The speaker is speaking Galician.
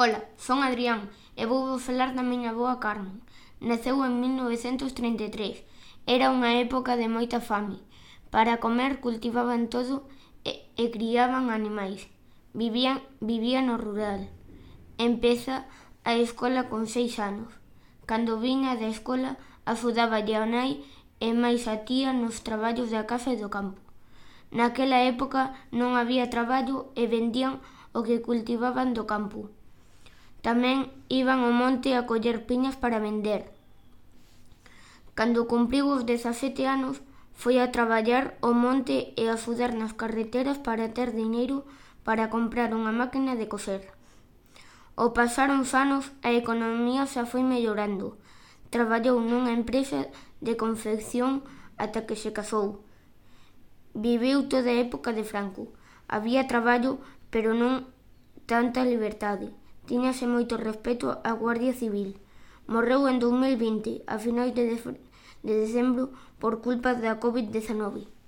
Ola, son Adrián e vou falar da miña avoa Carmen. Naceu en 1933. Era unha época de moita fame. Para comer cultivaban todo e criaban animais. Vivía no rural. Empeza a escola con 6 anos. Cando viña da escola, axudáballe a nai e máis a tía nos traballos da casa e do campo. Naquela época non había traballo e vendían o que cultivaban do campo. Tamén iban ao monte a coller piñas para vender. Cando cumpriu os 17 anos, foi a traballar ao monte e a axudar nas carreteras para ter diñeiro para comprar unha máquina de coser. Ao pasar uns anos, a economía xa foi mellorando. Traballou nunha empresa de confección ata que se casou. Viviu toda a época de Franco. Había traballo, pero non tanta liberdade. Tíñase moito respeto á Guardia Civil. Morreu en 2020, a finais de decembro, por culpa da COVID-19.